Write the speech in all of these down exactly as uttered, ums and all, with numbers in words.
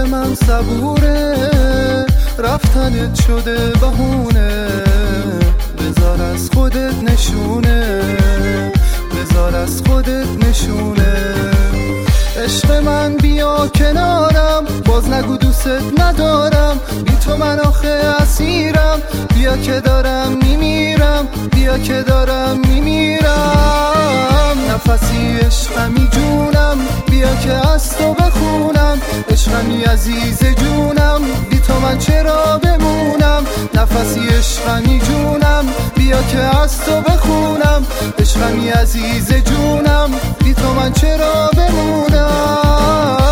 من صبوره، رفتنت شده بهونه. بذار از خودت نشونه، بذار از خودت نشونه. عشق من بیا کنارم، باز نگو دوست ندارم. بی تو من آخه اسیرم، بیا که دارم میمیرم، بیا که دارم میمیرم. نفسی عشقمی جونم، بیا که از تو بخونم. عشقمی عزیز جونم، بی تو من چرا بمونم. نفسی عشقمی جونم، بیا که از تو بخونم. عشقمی عزیز جونم، بی تو من چرا بمونم.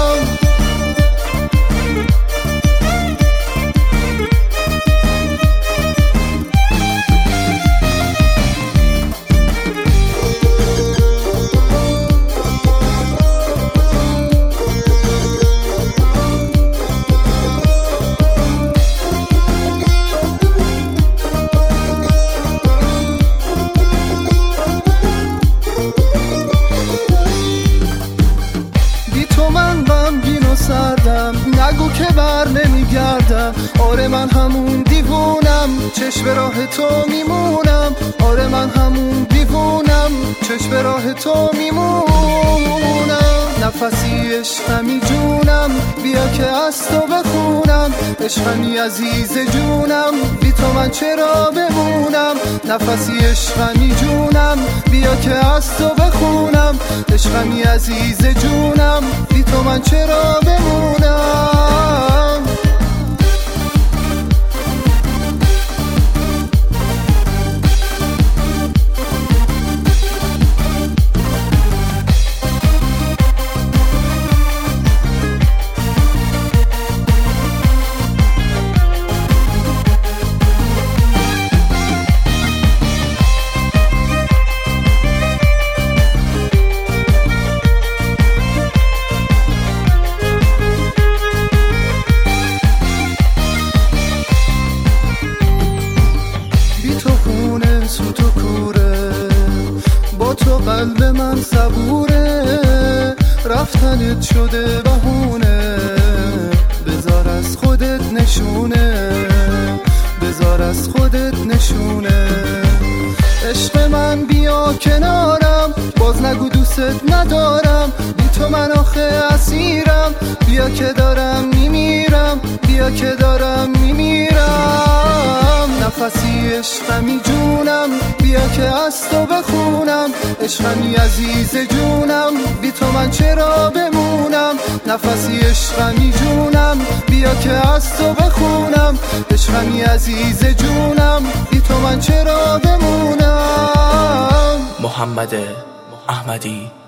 نگو که بر نمیگردم، آره من همون دیوونم، چشم به راه تو میمونم. آره من همون دیوونم، چشم به راه تو میمونم. نفسی عشقمی جونم، بیا که از تو بخونم. عشقمی عزیز جونم، بی تو من چرا بمونم. نفسی عشقمی جونم، بیا که از تو بخونم. عشقمی عزیز جونم، بی تو من چرا بمونم. سوت و کوره، با تو قلب من صبوره. رفتنت شده بهونه، بذار از خودت نشونه، بذار از خودت نشونه. عشق من بیا کنارم، باز نگو دوست ندارم. بی تو من آخه اسیرم، بیا که دارم میمیرم، بیا که دارم میمیرم. نفسی عشقمی جونم، بیا که از تو بخونم. عشقمی عزیز جونم، بی تو من چرا بمونم. نفسی عشقمی جونم، بیا که از تو بخونم. عشقمی عزیز جونم، بی تو من چرا بمونم. محمد احمدی